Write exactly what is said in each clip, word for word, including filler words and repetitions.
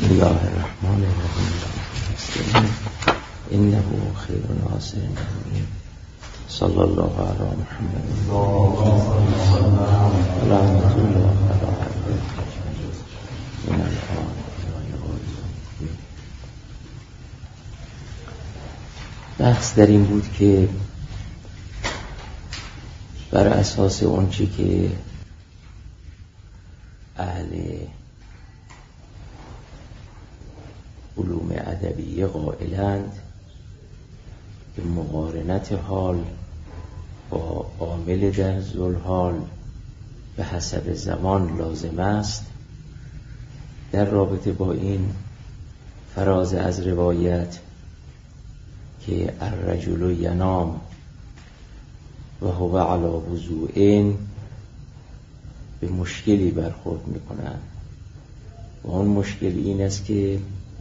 بسم الله الرحمن الرحیم. انه خیر ناصر امین. صلی الله علی محمد و رحمت الله علی من الان. بحث در این بود که بر اساس اون چی که اهل علوم ادبیه قائلند که مقارنت حال با عامل در ذوالحال به حسب زمان لازم است، در رابطه با این فراز از روایت که الرجل ینام و هو علی وضوء به مشکلی برخورد میکنند و اون مشکل این است که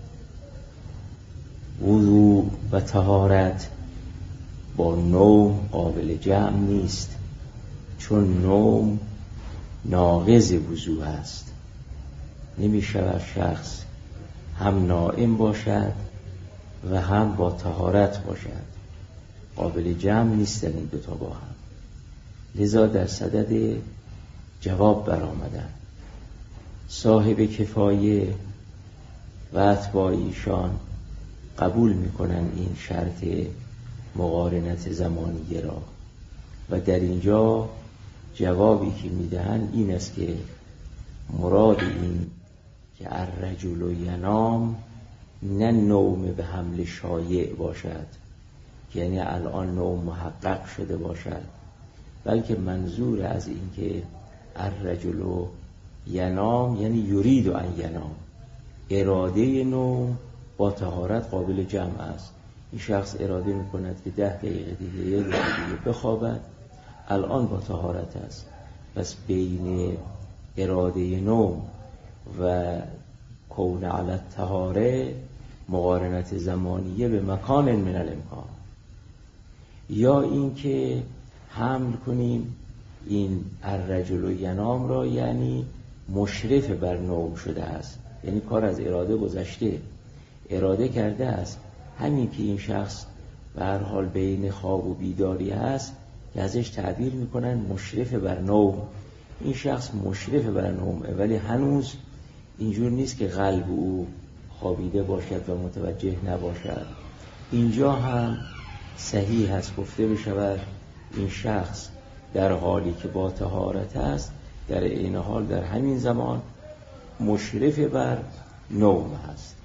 وضوء و طهارت با نوم قابل جمع نیست، چون نوم ناقض وضوء است. نمی شود شخص هم نائم باشد و هم با طهارت باشد، قابل جمع نیستن این دوتا با هم. لذا در صدد جواب برآمدن صاحب کفایه و اتباع ایشان قبول میکنن این شرط مقارنت زمانیه را و در اینجا جوابی که میدهن این است که مراد این که الرجل ینام نه نوم به حمل شایع باشد، یعنی الان نوم محقق شده باشد، بلکه منظور از این که الرجل ینام یعنی یرید ان ینام، اراده نوم با طهارت قابل جمع است. این شخص اراده میکند که ده دقیقه دیگه یه دیگه بخوابد، الان با طهارت است. پس بین اراده نوم و کون علی الطهاره مقارنت زمانیه به مکان من الامکان، یا این که حمل کنیم این الرجل ینام را یعنی مشرف بر نوم شده است، یعنی کار از اراده گذشته، اراده کرده است. همین که این شخص به هر حال بین خواب و بیداری هست که ازش تعبیر میکنن مشرف بر نوم. این شخص مشرف بر نومه ولی هنوز اینجور نیست که قلب او خوابیده باشد و متوجه نباشد. اینجا هم صحیح هست گفته بشود این شخص در حالی که با طهارت است در این حال در همین زمان مشرف بر نوم هست.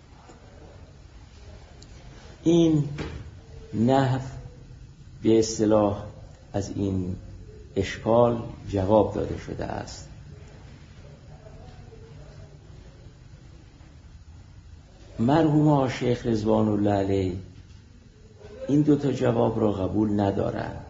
این نحو به اصطلاح از این اشکال جواب داده شده است. مرحوم شیخ رضوان الله علیه این دوتا جواب را قبول ندارند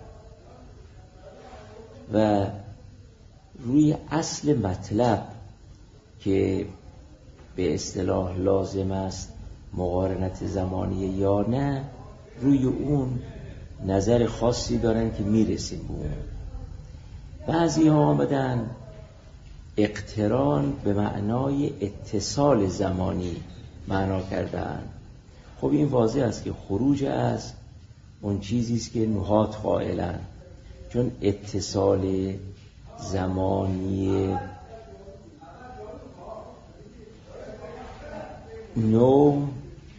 و روی اصل مطلب که به اصطلاح لازم است مقارنت زمانیه یا نه، روی اون نظر خاصی دارن که میرسیم به اون. بعضی ها آمدن اقتران به معنای اتصال زمانی معنا کردن. خب این واضح است که خروج از اون چیزی است که نحات قائلن، چون اتصال زمانی نوم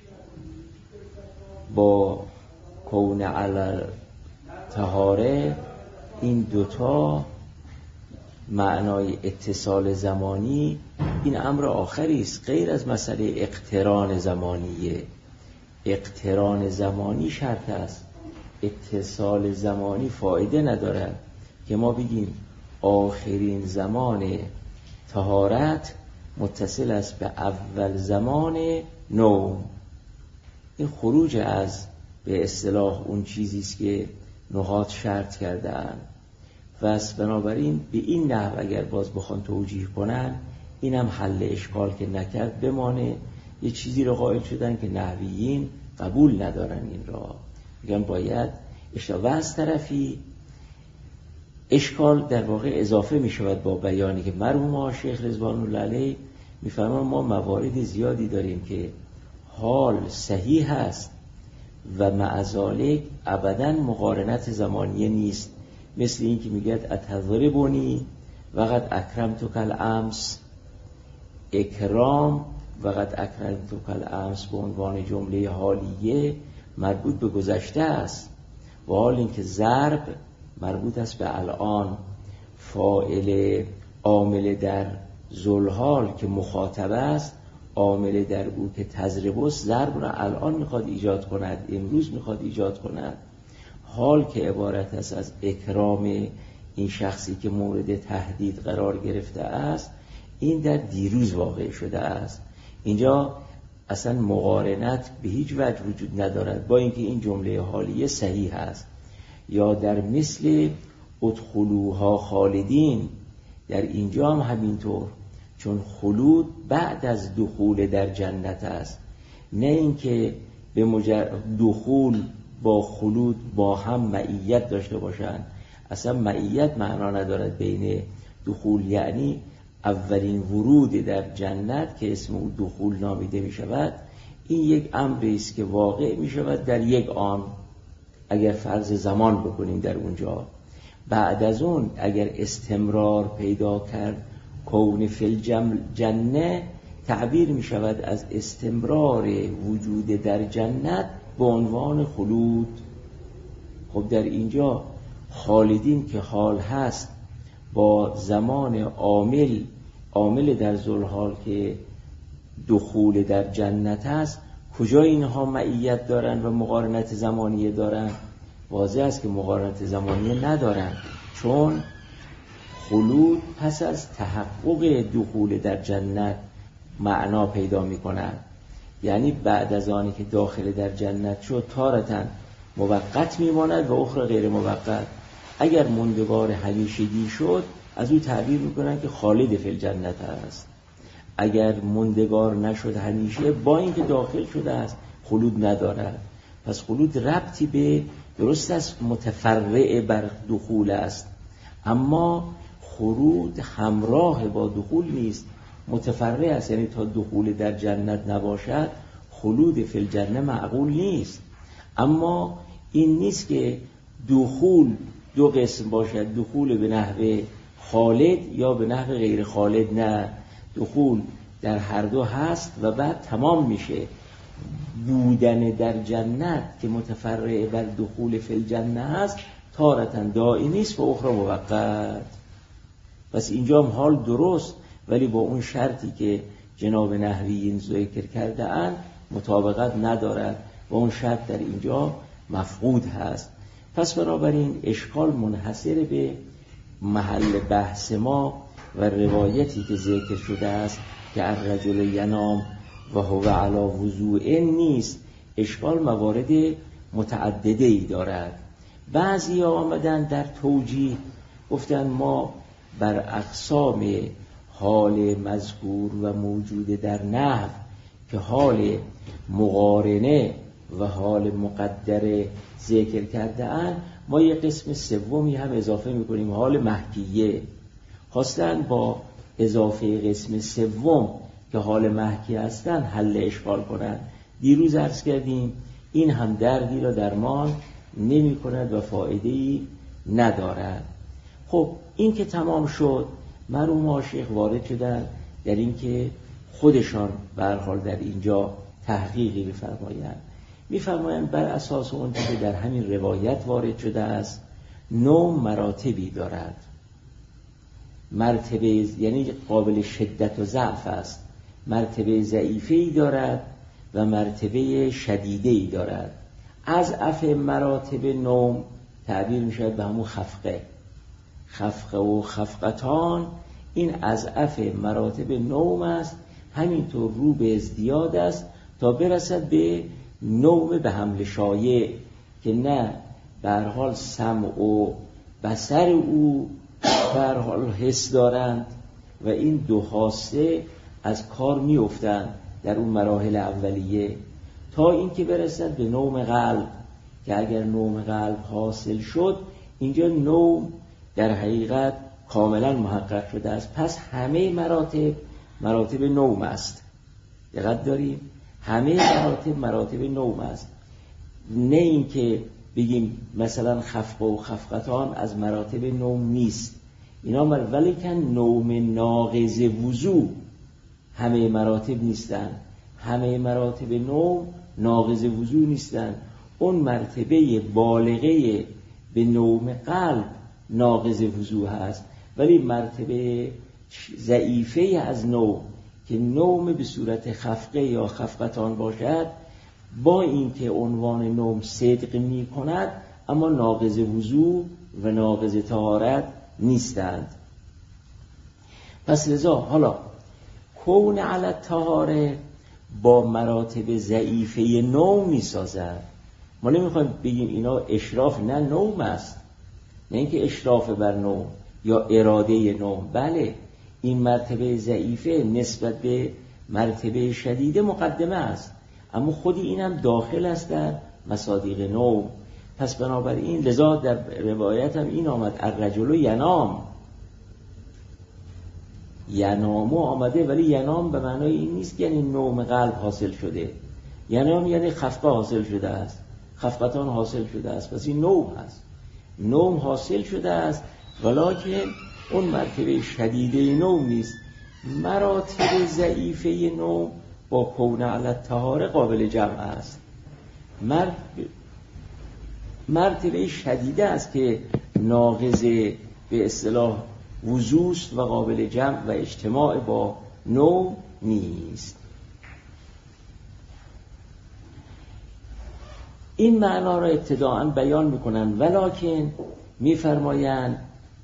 با کون علی طهاره این دوتا معنای اتصال زمانی این امر آخری است غیر از مسئله اقتران زمانیه. اقتران زمانی شرط است، اتصال زمانی فایده ندارد که ما بگیم آخرین زمان طهارت متصل است به اول زمان نوم. این خروج از به اصطلاح اون چیزی است که نحات شرط کردن. پس بنابراین به این نحو اگر باز بخوان توجیه کنن اینم حل اشکال که نکرد بمانه. یه چیزی رو قائل شدن که نحویین قبول ندارن، این را میگن باید اشتباه. و از طرفی اشکال در واقع اضافه می شود با بیانی که مرحوم شیخ رضوان الله علیه میفرمان ما موارد زیادی داریم که حال صحیح هست و مع ذالک ابداً مقارنت زمانیه نیست، مثل این که میگه اتضربونی وقد اکرمتک الامس. اکرام وقد اکرمتک الامس به عنوان جمله حالیه مربوط به گذشته است، و حال اینکه ضرب مربوط است به الان. فاعل عامل در ذوالحال که مخاطب است، عامل در او که تضرب است، ضرب را الان میخواد ایجاد کند، امروز میخواد ایجاد کند. حال که عبارت است از اکرام این شخصی که مورد تهدید قرار گرفته است، این در دیروز واقع شده است. اینجا اصلا مقارنت به هیچ وجه وجود ندارد، با اینکه این جمله حالیه صحیح است. یا در مثل ادخلوها خالدین، در اینجا هم همینطور، چون خلود بعد از دخول در جنت است، نه اینکه به مجرد دخول با خلود با هم معیت داشته باشند. اصلا معیت معنا ندارد بین دخول، یعنی اولین ورود در جنت که اسم او دخول نامیده می شود، این یک امری است که واقع می شود در یک آن، اگر فرض زمان بکنیم در اونجا. بعد از اون اگر استمرار پیدا کرد کون فی الجنه، تعبیر می شود از استمرار وجود در جنت به عنوان خلود. خب در اینجا خالدین که حال هست با زمان عامل عامل در ذوالحال که دخول در جنت هست، کجا اینها معیت دارن و مقارنت زمانیه دارن؟ واضح است که مقارنت زمانیه ندارن، چون خلود پس از تحقق دخول در جنت معنا پیدا می کنند. یعنی بعد از آنی که داخل در جنت شد تارتاً موقت میماند و اخرى غیر موقت. اگر موندگار همیشگی شد از او تعبیر میکنن که خالد فی الجنت است. اگر موندگار نشد همیشه، با اینکه داخل شده است، خلود ندارد. پس خلود ربطی به درست است متفرع بر دخول است، اما خلود همراه با دخول نیست، متفرع است. یعنی تا دخول در جنت نباشد خلود فی الجنه معقول نیست. اما این نیست که دخول دو قسم باشد، دخول به نحو خالد یا به نحو غیر خالد. نه، دخول در هر دو هست و بعد تمام میشه. بودن در جنت که متفرع بر دخول فی الجنه هست تارتاً دائمی است و اخرى موقت. پس اینجا هم حال درست، ولی با اون شرطی که جناب نحویین ذکر کرده اند مطابقت ندارد و اون شرط در اینجا مفقود هست. پس بنابراین اشکال منحصر به محل بحث ما و روایتی که ذکر شده است که الرجل ینام و هو علی وضوء نیست. اشکال موارد متعدده ای دارد. بعضی آمدن در توجیه گفتن ما بر اقسام حال مذکور و موجود در نحو که حال مقارنه و حال مقدره ذکر کرده اند، ما یک قسم سومی هم اضافه میکنیم، حال محکیه. خواستن با اضافه قسم سوم که حال محکی هستن حل اشکال کنند. دیروز عرض کردیم این هم دردی را درمان نمی کند و فایده‌ای ندارد. خب این که تمام شد، مرحوم عاشق وارد شدن در این که خودشان به هر حال در اینجا تحقیقی بفرمایند. میفرمایند بر اساس اون که در همین روایت وارد شده است، نوع مراتبی دارد. مرتبه یعنی قابل شدت و ضعف است، مرتبه ضعیفه‌ای دارد و مرتبه شدیده‌ای دارد. از اف مراتب نوم تعبیر می شود به همون خفقه. خفقه و خفقتان این از اف مراتب نوم است، همینطور رو به ازدیاد است تا برسد به نوم به حمل شایع که نه به هر حال سمع و بصر او به هر حال حس دارند و این دو حاسه از کار می افتند در اون مراحل اولیه، تا اینکه برسد به نوم قلب که اگر نوم قلب حاصل شد اینجا نوم در حقیقت کاملا محقق شده است. پس همه مراتب مراتب نوم است. دقت داریم همه مراتب مراتب نوم است، نه اینکه بگیم مثلا خفقه و خفقتان از مراتب نوم نیست اینا، ولی که نوم ناقض وضو همه مراتب نیستن، همه مراتب نوم ناقض وضو نیستن. اون مرتبه بالغه به نوم قلب ناقض وضو هست، ولی مرتبه ضعیفه از نوم که نوم به صورت خفقه یا خفقتان باشد، با اینکه عنوان نوم صدق می کند اما ناقض وضو و ناقض طهارت نیستند. پس لذا حالا کون علی الطهاره با مراتب ضعیفه نوم می سازد. ما نمیخوایم بگیم اینا اشراف، نه نوم است، نه اینکه اشراف بر نوم یا اراده نوم. بله این مرتبه ضعیفه نسبت به مرتبه شدیده مقدمه است، اما خودی اینم داخل است در مصادیق نوم. پس بنابراین لذا در روایت هم این آمد الرجل ینام، ینامو آمده، ولی ینام به معنای این نیست که یعنی نوم قلب حاصل شده، ینام یعنی خفقه حاصل شده است، خفقتان حاصل شده است، پس این نوم هست، نوم حاصل شده است، ولکن اون مرتبه شدیده نوم نیست. مراتب ضعیفه نوم با کون علی الطهاره قابل جمع است. مرتبه شدیده است که ناقض به اصطلاح وضوست و قابل جمع و اجتماع با نوم نیست. این معنا را ابتداءً بیان میکنن، ولکن میفرمایند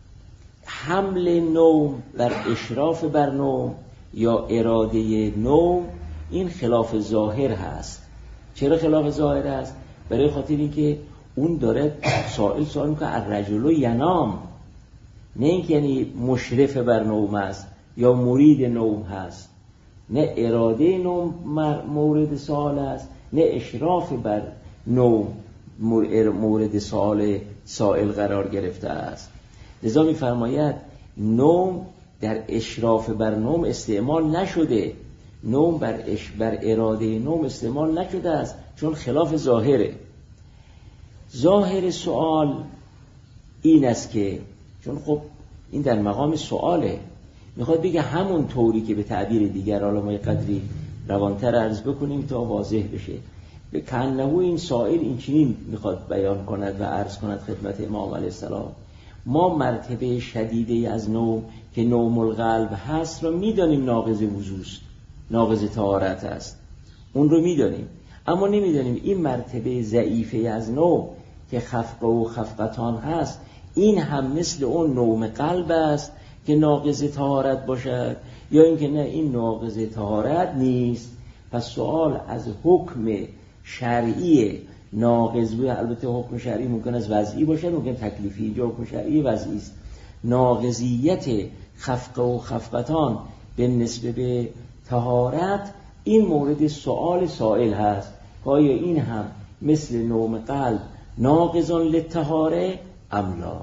حمل نوم بر اشراف بر نوم یا اراده نوم این خلاف ظاهر هست. چرا خلاف ظاهر هست؟ برای خاطر اینکه اون داره سائل سوال میکنه الرجل ینام، نه اینکه یعنی مشرف بر نوم است یا مرید نوم هست، نه اراده نوم مورد سوال است، نه اشراف بر نوم مورد سوال سائل قرار گرفته است. لذا می‌فرماید نوم در اشراف بر نوم استعمال نشده، نوم بر اش بر اراده نوم استعمال نشده است، چون خلاف ظاهره. ظاهر سوال این است که چون خب این در مقام سواله، میخواد بگه همون طوری که به تعبیر دیگر، حالا ما قدری روانتر عرض بکنیم تا واضح بشه، به کنه این سائل این چنین میخواد بیان کند و عرض کند خدمت امام علیه السلام. ما مرتبه شدیده از نوم که نوم القلب هست رو میدانیم ناقض وضوست، ناقض طهارت است، اون رو میدانیم، اما نمیدانیم این مرتبه ضعیفه از نوم که خفقه و خفقتان هست این هم مثل اون نوم قلب است که ناقض طهارت باشد، یا اینکه نه این ناقض طهارت نیست. پس سوال از حکم شرعی ناقض بود، البته حکم شرعی ممکن است وضعی باشد، ممکن تکلیفی، جو حکم شرعی وضعی است. ناقضیت خفقه و خفقتان به نسبت به طهارت این مورد سوال سائل هست، آیا این هم مثل نوم قلب ناقضان للطهاره ام لا؟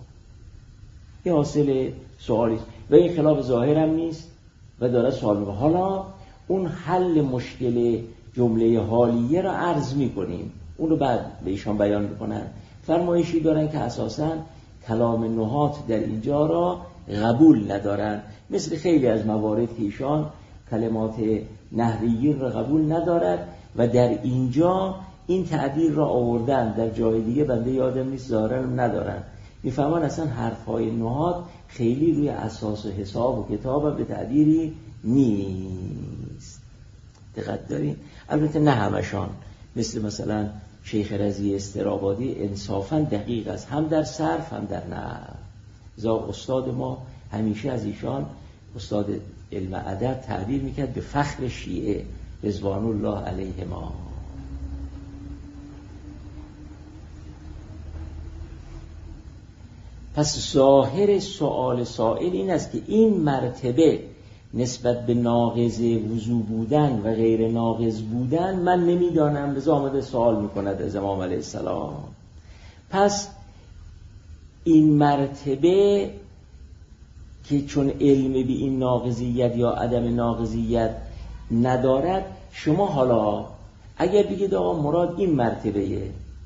این حاصل سوالی است و این خلاف ظاهر هم نیست و داره سوال میکنه. حالا اون حل مشکل جمله حالیه را عرض میکنیم، اون رو بعد به ایشان بیان میکنن. فرمایشی دارن که اساساً کلام نحات در اینجا را قبول ندارن، مثل خیلی از موارد که ایشان کلمات نحویین را قبول ندارد و در اینجا این تعبیر را آوردن، در جای دیگه بنده یادم نیست ظاهرا ندارن. میفهمن اصلا حرفهای نحات خیلی روی اساس و حساب و کتاب به تعبیری نیست. دقت دارین؟ البته نه همشان، مثل مثلا شیخ رضی استرابادی انصافا دقیق است، هم در صرف هم در نحو. زا استاد ما همیشه از ایشان، استاد علم ادب، تعبیر میکرد به فخر شیعه رضوان الله علیهما. پس ظاهر سؤال سائل این است که این مرتبه نسبت به ناقض وضو بودن و غیر ناقض بودن من نمیدانم، لذا آمده سوال میکند از امام علیه السلام. پس این مرتبه که چون علم به این ناقضیت یا عدم ناقضیت ندارد، شما حالا اگر بگید آقا مراد این مرتبه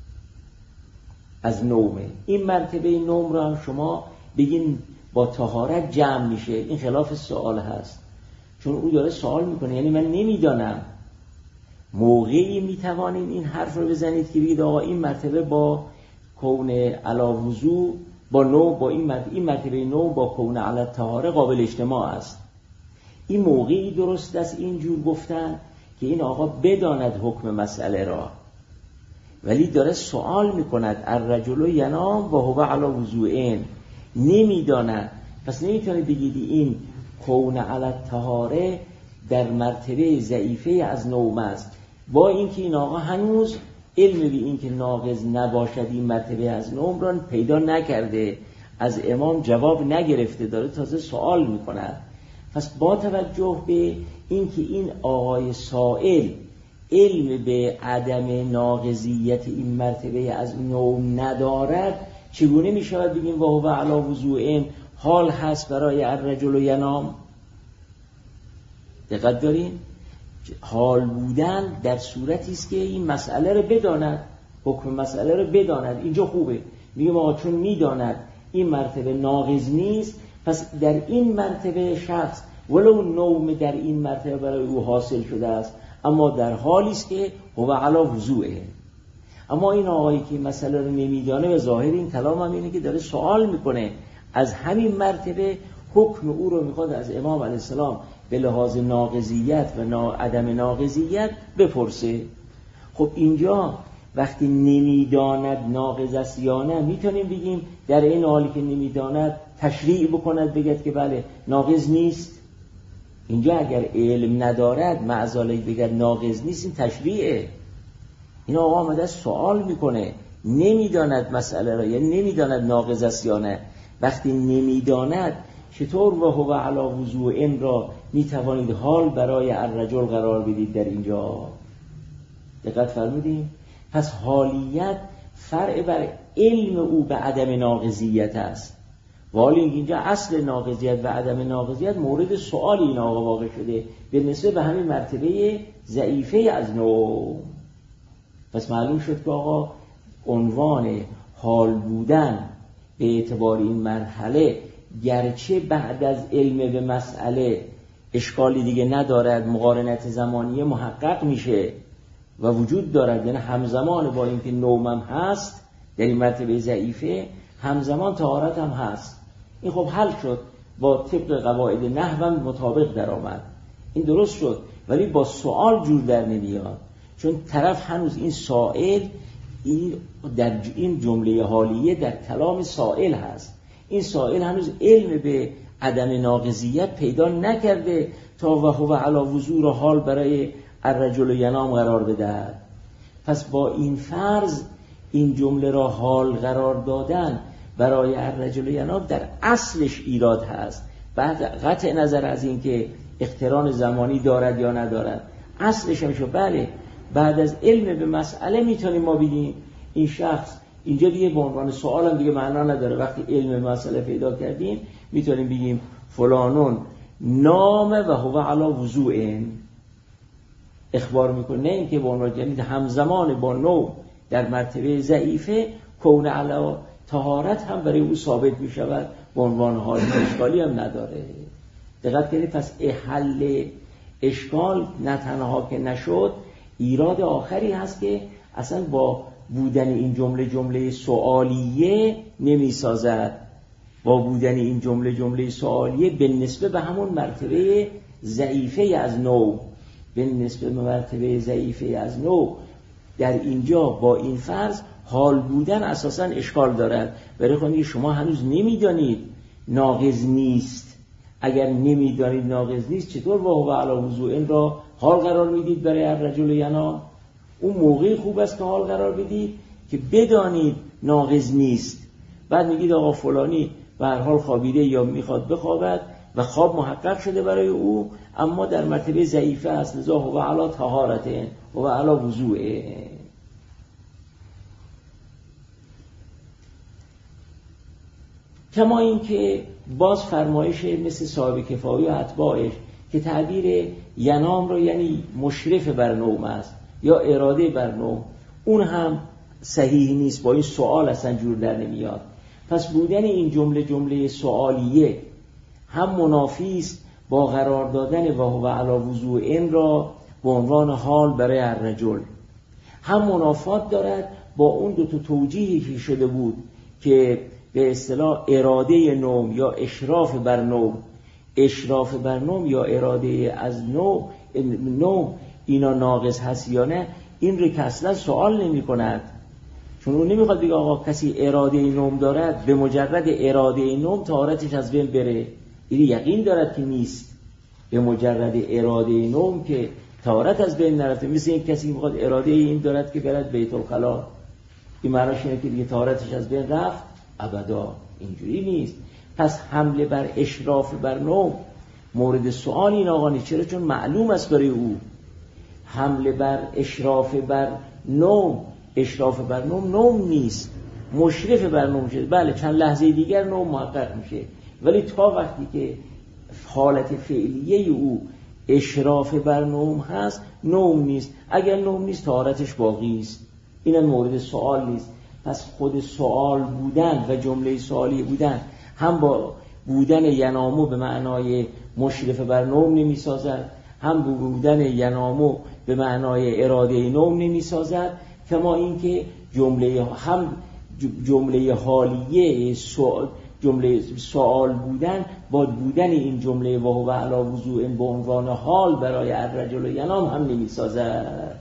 از نومه، این مرتبه نوم را شما بگین با طهارت جمع میشه، این خلاف سوال هست. چون او داره سوال میکنه، یعنی من نمیدانم. موقعی میتوانید این حرف رو بزنید که بگید آقا این مرتبه با کون علا وضو با نو با این مرتبه این مرتبه نو با کون علا طهاره قابل اجتماع است. این موقعی درست است اینجور گفتن که این آقا بداند حکم مسئله را، ولی داره سوال میکند الرجل ینام و هو علی وضوء، نمیداند. پس نمیتونید بگید این کون علی طهاره در مرتبه ضعیفه از نوم است، با اینکه این آقا هنوز علم به این که ناقض نباشد این مرتبه از نوم را پیدا نکرده، از امام جواب نگرفته، داره تازه سوال میکند. پس با توجه به اینکه این آقای سائل علم به عدم ناقضیت این مرتبه از نوم ندارد، چگونه می شود بگیم و هو علی وضوء حال هست برای الرجل ینام؟ دقت دارین؟ حال بودن در صورتی است که این مسئله رو بداند، حکم مسئله رو بداند. اینجا خوبه، میگم آقا چون میداند این مرتبه ناقض نیست، پس در این مرتبه شخص ولو نوم در این مرتبه برای او حاصل شده است، اما در حالی است که هو علی وضوء. اما این آقایی که مسئله رو نمیدانه، به ظاهر این کلام هم اینه که داره سوال میکنه، از همین مرتبه حکم او رو میخواد از امام علیه السلام به لحاظ ناقضیت و عدم ناقضیت بپرسه. خب اینجا وقتی نمیداند ناقض است یا نه، میتونیم بگیم در این حالی که نمیداند تشریع بکند، بگد که بله ناقض نیست. اینجا اگر علم ندارد معذالک بگد ناقض نیست، این تشریعه. این آقا آمده سوال میکنه، نمیداند مسئله را، یعنی نمیداند ناقض است یا نه. وقتی نمیداند چطور و هو علی وضوء این را میتوانید حال برای الرجل قرار بدید در اینجا؟ دقت فرمودید؟ پس حالیت فرع بر علم او به عدم ناقضیت است، ولی اینجا اصل ناقضیت و عدم ناقضیت مورد سوال این آقا واقع شده به نسبت به همین مرتبه ضعیفه از نوم. پس معلوم شد که آقا عنوان حال بودن به اعتبار این مرحله گرچه بعد از علم به مسئله اشکالی دیگه ندارد، مقارنت زمانیه محقق میشه و وجود دارد، یعنی همزمان با اینکه نومم هست در این مرتبه ضعیفه، همزمان طهارت هم هست. این خب حل شد، با طبق قواعد نحو مطابق در آمد، این درست شد. ولی با سوال جور در نمیاد، چون طرف هنوز این سائل این در این جمله حالیه در کلام سائل هست، این سائل هنوز علم به عدم ناقضیت پیدا نکرده تا و هو علی وضوء را حال برای الرجل ینام قرار بدهد. پس با این فرض این جمله را حال قرار دادن برای الرجل ینام در اصلش ایراد هست، بعد قطع نظر از این که اقتران زمانی دارد یا ندارد، اصلش همیشه بله بعد از علم به مسئله میتونیم ما بگیم این شخص اینجا دیگه به عنوان سوال هم دیگه معنا نداره. وقتی علم به مسئله پیدا کردیم میتونیم بگیم فلانون نام و هو علی وضوء، اخبار میکنه، نه اینکه به عنوان یعنی همزمان با نو در مرتبه ضعیفه کون علی طهارت هم برای او ثابت میشود به عنوان حال، اشکالی هم نداره. دقت کنید. پس حل اشکال نه تنها که نشد، ایراد آخری هست که اصلا با بودن این جمله جمله سوالیه نمی سازد. با بودن این جمله جمله سوالیه به نسبت به همون مرتبه ضعیفه از نو، به نسبت به مرتبه ضعیفه از نو در اینجا با این فرض حال بودن اساسا اشکال دارد. برای خودی شما هنوز نمیدانید ناقض نیست. اگر نمیدانید ناقض نیست، چطور و هو علی وضوء این را حال قرار میدید برای الرجل ینام؟ اون موقع خوب است که حال قرار بدید که بدانید ناقض نیست. بعد میگید آقا فلانی به هر حال خوابیده یا میخواد بخوابد و خواب محقق شده برای او، اما در مرتبه ضعیفه است، لذا هو علی طهارت و علی وضوء. کما این که باز فرمایش مثل صاحب کفایی و اتباعش که تعبیر ینام رو یعنی مشرف بر نوم است یا اراده بر نوم، اون هم صحیح نیست، با این سوال اصلا جور در نمیاد. پس بودن این جمله جمله سوالیه هم منافی است با قرار دادن و هو علی وضوء این را به عنوان حال برای الرجل، هم منافات دارد با اون دو تا توجیهی که شده بود که به اصطلاح اراده نوم یا اشراف بر نوم، اشراف بر نوم یا اراده از نوم نوم اینا ناقص هست یا نه، این رو که اصلا سوال نمی کند، چون اون نمیخواد بگه آقا کسی اراده نوم دارد به مجرد اراده نوم طهارتش از بین بره، این یقین دارد که نیست، به مجرد اراده نوم که طهارت از بین نرفته. مثل این کسی که میخواد اراده این دارد که برد بیت الخلا، این معناش اینه که دیگه طهارتش از بین رفت ابدا، اینجوری نیست. پس حمله بر اشراف بر نوم مورد سوال این آقا نیست. چرا؟ چون معلوم است برای او حمله بر اشراف بر نوم، اشراف بر نوم نوم نیست، مشرف بر نوم شده. بله چند لحظه دیگر نوم محقق میشه، ولی تا وقتی که حالت فعلیه او اشراف بر نوم هست نوم نیست. اگر نوم نیست طهارتش باقی است، این مورد سوال نیست. پس خود سوال بودن و جمله سوالی بودن هم با بودن ینامو به معنای مشرف بر نوم نمی سازد، هم بودن ینامو به معنای اراده نوم نمی سازد، کما اینکه جمله هم جمله حالیه سوال جمله سوال بودن با بودن این جمله و هو علی وضوء به عنوان حال برای الرجل ینام هم نمی سازد.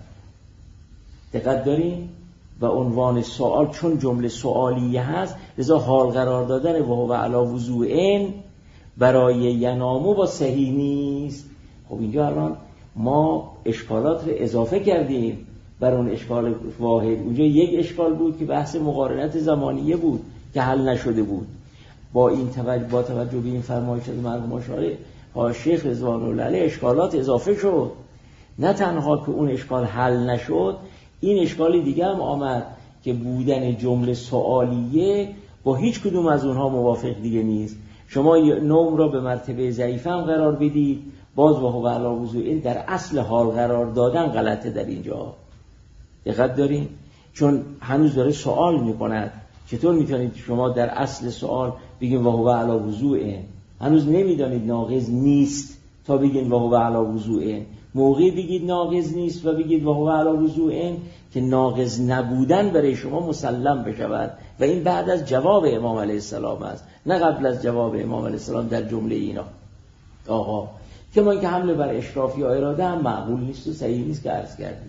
دقت دارین؟ و عنوان سوال چون جمله سوالیه هست لذا حال قرار دادن و هو علی وضوء برای ینامو با صحیح نیست. خب اینجا الان ما اشکالات رو اضافه کردیم بر اون اشکال واحد. اونجا یک اشکال بود که بحث مقارنت زمانیه بود که حل نشده بود. با این توجه با توجه به این فرمایشات مرحوم شارح ها شیخ رضوان الله علیه اشکالات اضافه شد. نه تنها که اون اشکال حل نشد، این اشکال دیگه هم آمد که بودن جمله سوالیه با هیچ کدوم از اونها موافق دیگه نیست. شما نوم را به مرتبه ضعیف هم قرار بدید، باز با هو علی وضوء این در اصل حال قرار دادن غلطه در اینجا. دقت دارین؟ چون هنوز داره سوال میکند. چطور میتونید شما در اصل سوال بگین و هو علی وضوء، هنوز نمیدانید ناقض نیست تا بگین و هو علی وضوء. موقعی بگید ناقض نیست و بگید و هو علی وضوء که ناقض نبودن برای شما مسلم بشود، و این بعد از جواب امام علیه السلام است، نه قبل از جواب امام علیه السلام در جمله اینا. آقا که ما اینکه حمله بر اشراف یا اراده هم معقول نیست و صحیح نیست که عرض کردیم.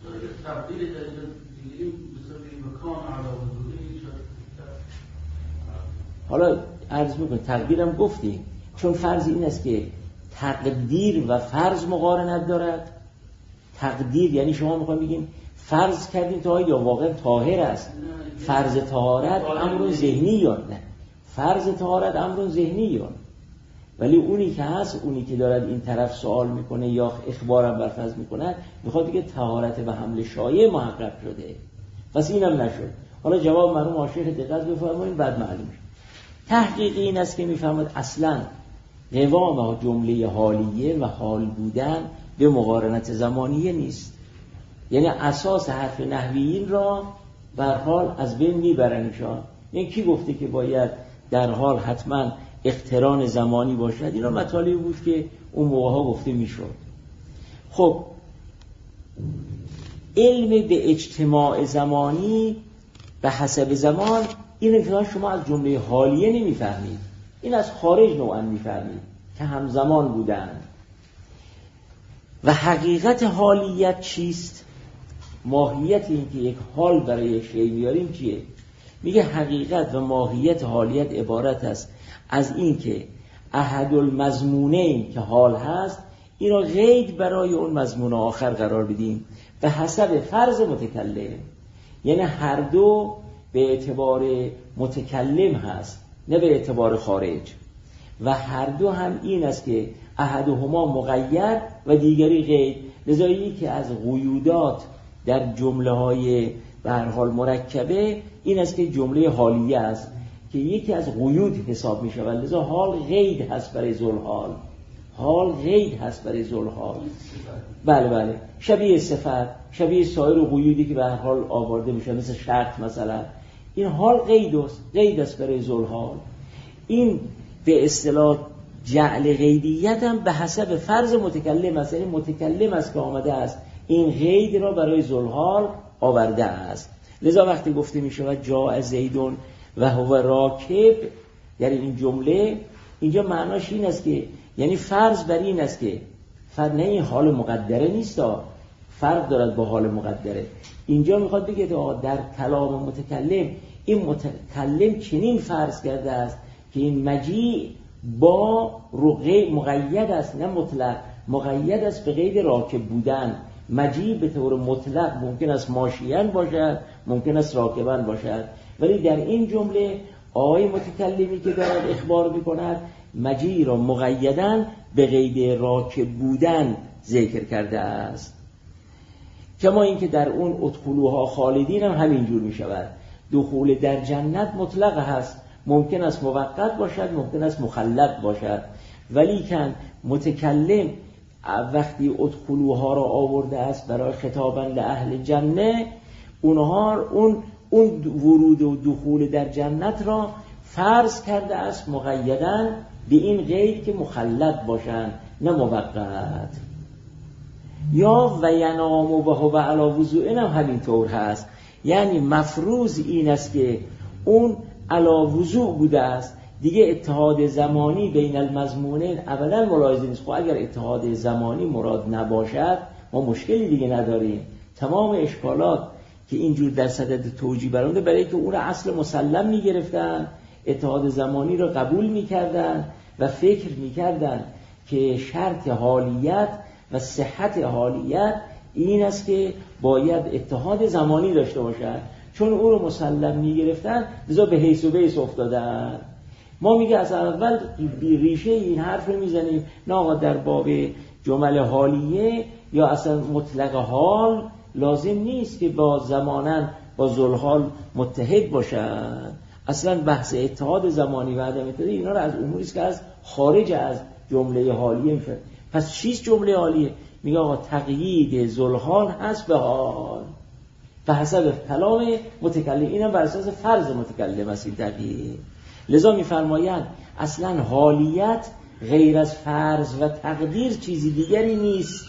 حالا عرض میکنم تقدیرم گفتیم، چون فرض این است که تقدیر و فرض مقارنت دارد. تقدیر یعنی شما میخوایم بگیم فرض کردیم تا یا واقعا طاهر است. فرض طهارت امر ذهنی یا نه، فرض طهارت امر ذهنی یا، ولی اونی که هست، اونی که دارد این طرف سوال میکنه یا اخبارم برفرض میکنه، میخواد بگه طهارت به حمل شایع محقق شده، پس اینم نشد. حالا جواب مرحوم آشیخ دقت بفرمایید بعد معلوم شد. تحقیق این است که میفهمد اصلا قوام جمله حالیه و حال بودن به مقارنت زمانیه نیست. یعنی اساس حرف نحویین را بر حال از بین میبرنشان. یعنی کی گفته که باید در حال حتما اقتران زمانی باشد؟ اینا مطالبی بود که اون موقع ها گفته میشد. خب علم به اجتماع زمانی به حسب زمان، این انفراد شما از جمله حالیه نمیفهمید، این از خارج نوعا میفهمید که همزمان بودن. و حقیقت حالیت چیست؟ ماهیت این که یک حال برای شیء میاریم چیه؟ میگه حقیقت و ماهیت حالیت عبارت است از این که احد المضمونین که حال هست، این را قید برای اون مضمون آخر قرار بدیم به حسب فرض متکلم. یعنی هر دو به اعتبار متکلم هست نه به اعتبار خارج، و هر دو هم این است که احدهما مقید و دیگری قید. لذایی که از قیودات در جمله های به هر حال مرکبه این است که جمله حالیه است که یکی از قیود حساب می شود. لذا حال قید هست برای ذوالحال، حال قید هست برای ذوالحال. بله بله، شبیه صفت، شبیه سایر قیودی که به هر حال آورده میشه، مثل شرط مثلا. این حال قید است، قید است برای ذوالحال. این به اصطلاح جعل قیدیت هم به حسب فرض متکلم است، یعنی متکلم است که آمده است این قید را برای ذوالحال آورده است. لذا وقتی گفته می شود جاء زیدون و هو راکب، یعنی این جمله اینجا معناش این است که یعنی فرض بر این است که فرض نه این حال مقدره نیست، فرق دارد با حال مقدره. اینجا میخواد بگه در کلام متکلم این متکلم چنین فرض کرده است که این مجیء با رقی مقید است، نه مطلق، مقید است به قید راکب بودن. مجیء به طور مطلق ممکن است ماشیان باشد، ممکن است راکبان باشد، ولی در این جمله آقای متکلمی که دارد اخبار میکند مجیء را مقیدن به قید راکب بودن ذکر کرده است. کما اینکه در اون ادخلوها خالدین هم همینجور می شود. دخول در جنت مطلق هست، ممکن است موقت باشد، ممکن است مخلد باشد، ولی کن متکلم وقتی ادخلوها را آورده است برای خطابا لأهل جنه، اونها اون اون ورود و دخول در جنت را فرض کرده است مقیدن به این قید که مخلد باشند نه موقت. یا و ینام و هو علی وضوء هم همینطور هست، یعنی مفروض این است که اون علی وضوء بوده است دیگه. اتحاد زمانی بین المضمونین اولا ملاحظه نیست. خب اگر اتحاد زمانی مراد نباشد ما مشکلی دیگه نداریم. تمام اشکالات که اینجور در صدد توجیه برآمده برای که اون اصل مسلم میگرفتن، اتحاد زمانی را قبول میکردن و فکر میکردن که شرط حالیت و صحت حالیت این است که باید اتحاد زمانی داشته باشد. چون او رو مسلم میگرفتن لذا به حیث و بیس افتادن. ما میگه از اول ریشه این حرف رو میزنیم، نه آقا در باب جمل حالیه یا اصلا مطلق حال لازم نیست که با زمانن با ذوالحال متحد باشن. اصلا بحث اتحاد زمانی و عدم اتحاد اینا رو از اموری است که از خارج از جمله حالیه میشه. پس چیست جمله حالیه؟ میگه آقا تقیید ذوالحال هست به حال به حسب کلام متکلم. اینم بر اساس فرض متکلم است این تقیید. لذا میفرمایند اصلا حالیت غیر از فرض و تقدیر چیزی دیگری نیست.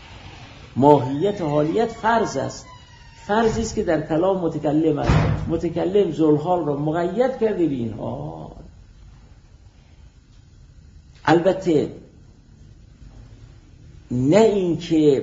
ماهیت حالیت فرض است، فرضی است که در کلام متکلم است. متکلم ذوالحال را مقید کرده به این حال. البته نه این که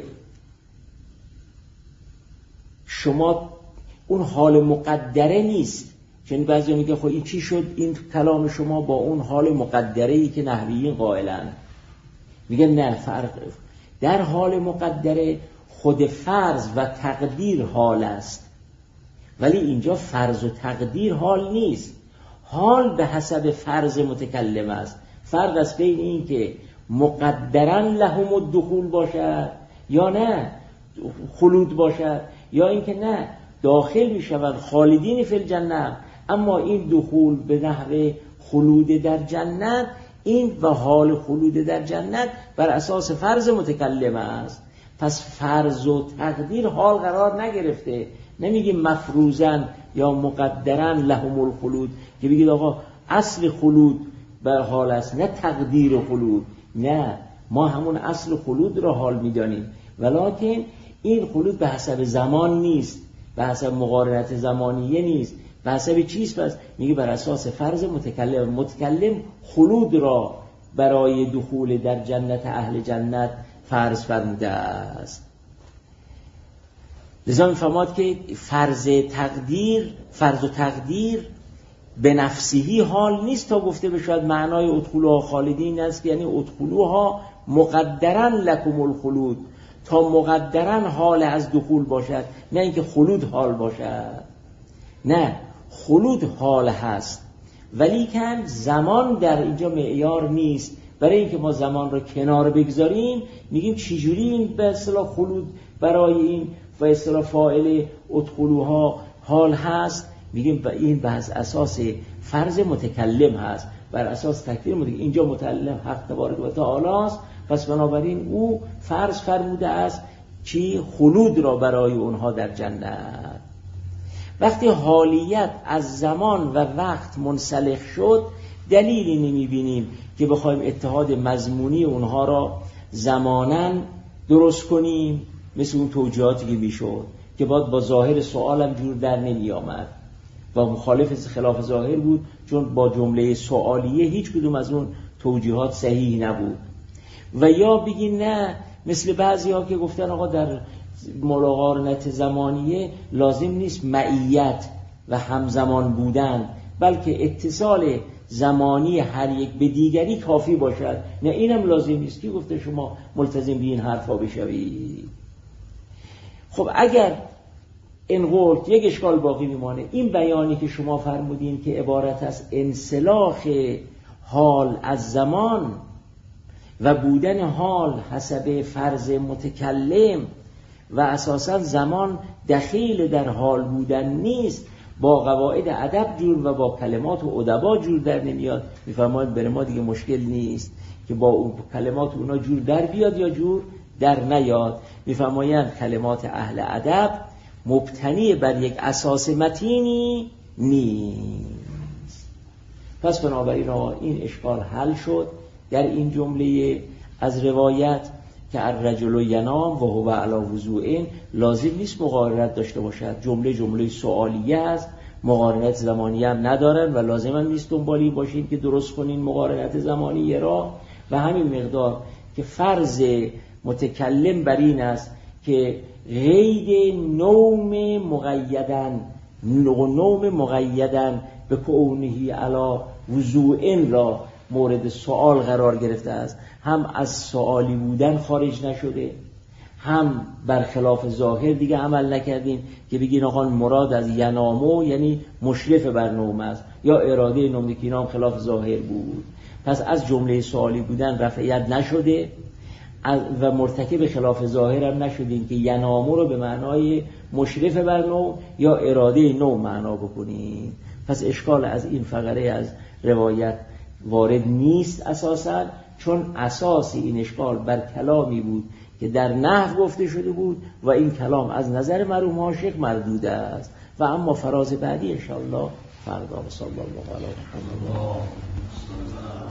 شما اون حال مقدره نیست، چون بعضی میگه خب این چی شد این کلام شما با اون حال مقدره‌ای که نحویین قائلن. میگه نه، فرق در حال مقدره خود فرض و تقدیر حال است، ولی اینجا فرض و تقدیر حال نیست. حال به حسب فرض متکلم است. فرق است بین این که مقدرن لهم الدخول باشد یا نه خلود باشد، یا این که نه داخل میشود خالدین فی الجنه، اما این دخول به نحو خلود در جنت این و حال خلود در جنت بر اساس فرض متکلم است. پس فرض و تقدیر حال قرار نگرفته. نمیگیم مفروضن یا مقدرن لهم الخلود که بگید آقا اصل خلود بر حال است نه تقدیر خلود. نه، ما همون اصل خلود را حال میدانیم، ولکن این خلود به حسب زمان نیست، به حسب مقارنت زمانیه نیست، به حسب چیست؟ پس میگه بر اساس فرض متکلم. متکلم خلود را برای دخول در جنت اهل جنت فرض فرموده است. لذا میفرماد که فرض تقدیر فرض و تقدیر به نفسهی حال نیست تا گفته بشود معنای ادخلوها خالدین است که یعنی ادخلوها مقدرن لکم الخلود، تا مقدرن حال از دخول باشد، نه اینکه خلود حال باشد. نه، خلود حال هست ولی کن زمان در اینجا معیار نیست. برای اینکه ما زمان رو کنار بگذاریم میگیم چجوری این به اصطلاح خلود برای این و اصطلاح فاعل ادخلوها حال هست. میگیم این بحث اساس فرض متکلم هست، بر اساس تکلیف متکلم. اینجا متکلم حق تبارک و تعالی است، پس بنابراین او فرض فرموده است چی؟ خلود را برای اونها در جنت. وقتی حالیت از زمان و وقت منسلخ شد، دلیلی نمیبینیم که بخوایم اتحاد مضمونی اونها را زماناً درست کنیم، مثل اون توجیهاتی که میشد که باید با ظاهر سوالم جور در نمی آمد و مخالف خلاف ظاهر بود، چون با جمله سوالیه هیچ کدوم از اون توجیهات صحیح نبود. و یا بگین نه، مثل بعضی ها که گفتن آقا در مقارنت زمانیه لازم نیست معیت و همزمان بودن، بلکه اتصال زمانی هر یک به دیگری کافی باشد. نه اینم لازم نیست. کی گفته شما ملتزم به این حرفا بشوید؟ خب اگر این قول یک اشکال باقی میمانه. این بیانی که شما فرمودین که عبارت از انسلاخ حال از زمان و بودن حال حسب فرض متکلم و اساساً زمان دخیل در حال بودن نیست، با قواعد ادب جور و با کلمات و ادبا جور در نمیاد. میفرماید برای ما دیگه مشکل نیست که با اون کلمات اونا جور در بیاد یا جور در نیاد. میفرمایند کلمات اهل ادب مبتنی بر یک اساس متینی نیست. پس بنابراین این اشکال حل شد در این جمله از روایت که الرجل ینام و هو علی وضوء. لازم نیست مقارنت داشته باشد. جمله جمله سوالیه است، مقارنت زمانیه هم ندارن و لازم هم نیست دنبالی باشین که درست کنین مقارنت زمانیه را. و همین مقدار که فرض متکلم بر این است که غیر نوم مقیدن نوم مقیدن به کونهی علی وضوء را مورد سوال قرار گرفته است، هم از سوالی بودن خارج نشده، هم برخلاف ظاهر دیگه عمل نکردیم که بگین آقا مراد از ینامو یعنی مشرف بر نوم است، یا اراده نوم که نام خلاف ظاهر بود. پس از جمله سوالی بودن رفعیت نشده و مرتکب خلاف ظاهر هم نشدیم که ینامو رو به معنای مشرف بر نوم یا اراده نوم معنا بکنیم. پس اشکال از این فقره از روایت وارد نیست اساساً، چون اساس این اشکال بر کلامی بود که در نحو گفته شده بود و این کلام از نظر مرحوم حاشق مردود است. و اما فراز بعدی انشاءالله فردا. صلی الله علیه و سلم.